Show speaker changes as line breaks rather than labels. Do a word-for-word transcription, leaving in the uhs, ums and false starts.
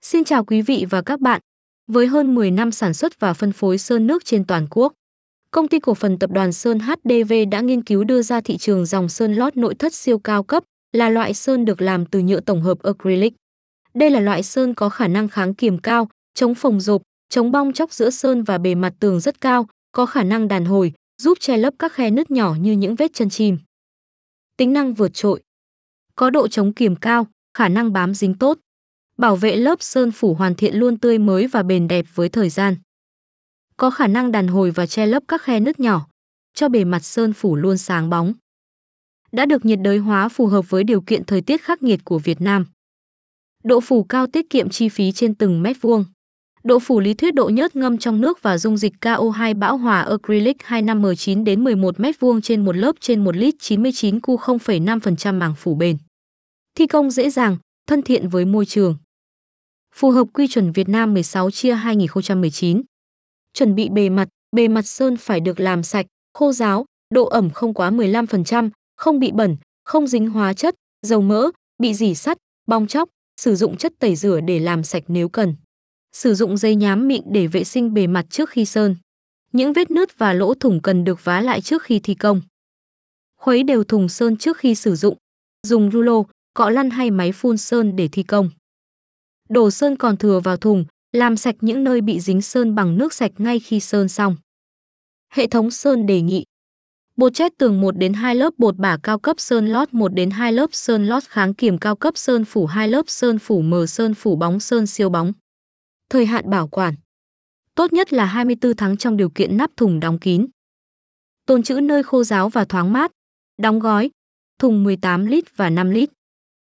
Xin chào quý vị và các bạn. Với hơn mười năm sản xuất và phân phối sơn nước trên toàn quốc, Công ty cổ phần Tập đoàn Sơn hát đê vê đã nghiên cứu đưa ra thị trường dòng sơn lót nội thất siêu cao cấp, là loại sơn được làm từ nhựa tổng hợp acrylic. Đây là loại sơn có khả năng kháng kiềm cao, chống phồng rộp, chống bong tróc giữa sơn và bề mặt tường rất cao, có khả năng đàn hồi, giúp che lấp các khe nứt nhỏ như những vết chân chim. Tính năng vượt trội. Có độ chống kiềm cao, khả năng bám dính tốt. Bảo vệ lớp sơn phủ hoàn thiện luôn tươi mới và bền đẹp với thời gian. Có khả năng đàn hồi và che lấp các khe nứt nhỏ, cho bề mặt sơn phủ luôn sáng bóng. Đã được nhiệt đới hóa phù hợp với điều kiện thời tiết khắc nghiệt của Việt Nam. Độ phủ cao tiết kiệm chi phí trên từng mét vuông. Độ phủ lý thuyết độ nhớt ngâm trong nước và dung dịch ca o hai bão hòa acrylic hai mươi lăm M chín đến mười một mét vuông trên một lớp trên một lít chín mươi chín cu không phẩy năm phần trăm màng phủ bền. Thi công dễ dàng, thân thiện với môi trường. Phù hợp quy chuẩn Việt Nam mười sáu chia hai nghìn không trăm mười chín. Chuẩn bị bề mặt, bề mặt sơn phải được làm sạch, khô ráo, độ ẩm không quá mười lăm phần trăm, không bị bẩn, không dính hóa chất, dầu mỡ, bị rỉ sắt, bong tróc, sử dụng chất tẩy rửa để làm sạch nếu cần. Sử dụng giấy nhám mịn để vệ sinh bề mặt trước khi sơn. Những vết nứt và lỗ thủng cần được vá lại trước khi thi công. Khuấy đều thùng sơn trước khi sử dụng. Dùng rulo, cọ lăn hay máy phun sơn để thi công. Đổ sơn còn thừa vào thùng, làm sạch những nơi bị dính sơn bằng nước sạch ngay khi sơn xong. Hệ thống sơn đề nghị: bột chét tường một đến hai lớp bột bả cao cấp sơn lót một đến hai lớp sơn lót kháng kiềm cao cấp sơn phủ hai lớp sơn phủ mờ sơn phủ bóng sơn siêu bóng. Thời hạn bảo quản tốt nhất là hai mươi tư tháng trong điều kiện nắp thùng đóng kín. Tồn trữ nơi khô ráo và thoáng mát. Đóng gói thùng mười tám lít và năm lít.